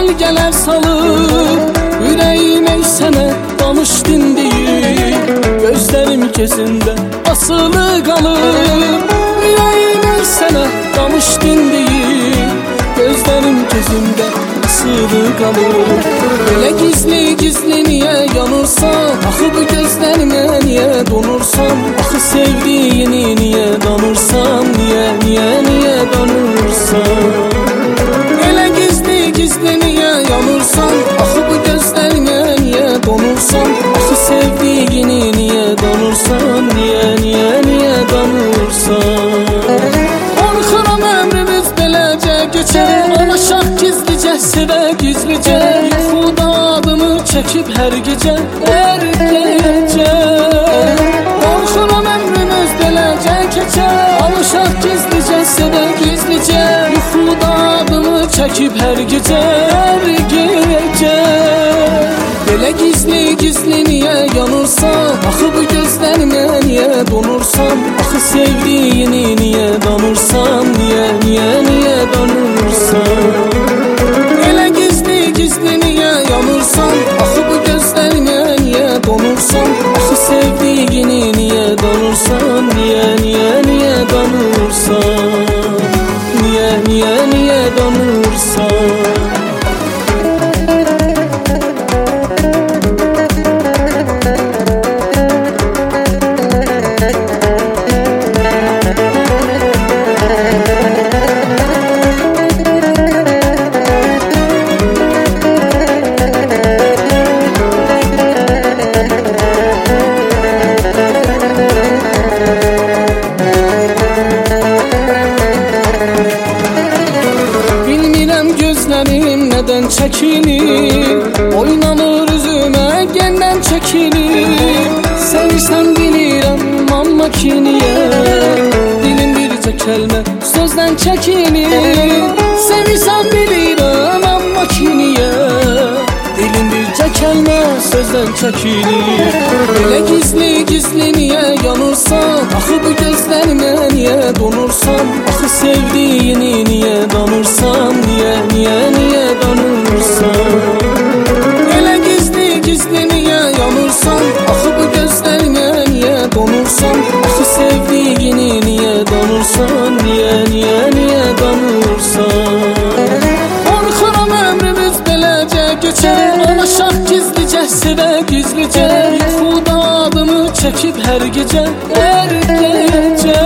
gölgeler salır, yüreğime sənə danış dindiyi. Gözlerim gözünde asılı kalır, yüreğime sənə danış dindiyi. Gözlerim gözümde asılı kalır. Böyle gizli gizli niye yanırsan, axı bu gözlerime niye donursan, axı sevdiğini niye danırsan, niye danırsan. Böyle gizli gizli niye yanırsan, axı bu gözlerime niye donursan, axı sevdiğini niye danırsan, niye danırsan. Korkuram ömrümüz beləcə geçer, alışaq gizlicə, sevə gizlicə, yuxuda adımı çəkib hər gecə, hər gecə. Korkuram ömrümüz beləcə keçər, alışaq gizlicə, sevə gizlicə, yuxuda adımı çəkib hər gecə, hər gecə. Belə gizli gizli niye yanırsan, axı bu gözlerime niye donursan, axı sevdiğini niye danırsan, niye danırsan. Belə gizli gizli niye yanırsan, axı bu gözlerime niye donursan, axı sevdiğini niye danırsan, niye danırsan, niye danırsan. Gözlerim neden çekilir, oynanır üzüme genden çekilir. Sevişten bilirəm amma ki niye, dilim bircə kəlmə sözden çekilir. Sevişten bilirəm amma ki niye, dilim bircə kəlmə sözden çekilir. Belə gizli gizli niye yanırsan, axı bu gözlerime niye donursan, axı sevdiğini niye danırsan, niye danırsan. Belə gizli gizli niye yanırsan, axı bu gözlerime niye donursan, axı sevdiğini niye danırsan, niye danırsan. Korkuram ömrümüz beləcə geçer, alışaq gizlicə, sevə gizlicə, yuxuda adımı çəkib hər gecə, hər gecə.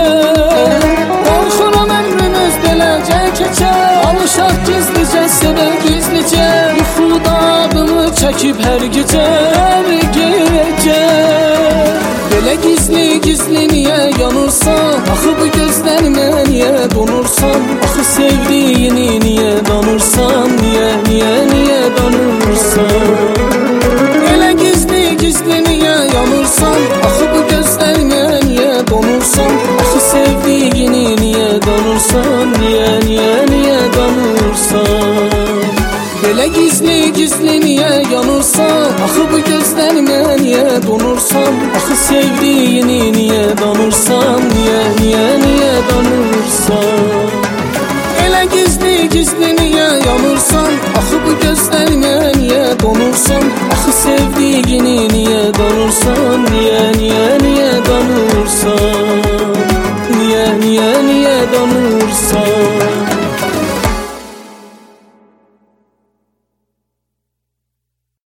Korkuram ömrümüz beləcə keçər, alışaq gizlicə, sevə gizlicə, yuxuda adımı çəkib hər gecə, hər gecə. Belə gizli gizli niye yanırsan, axı bu gözlerime niye donursan, axı sevdiğini niye danırsan, niye danırsan. Belə gizli gizli niye yanırsan, axı bu gözlerime niye donursan, axı sevdiğini niye danırsan, niye danırsan. Belə gizli gizli niye yanırsan, axı bu gözlerime niye donursan, axı sevdiğini niye danırsan, niye danırsan. Elə gizli gizli niye yanırsan, axı bu gözlerime niye donursan, axı sevdiğini niye danırsan, niye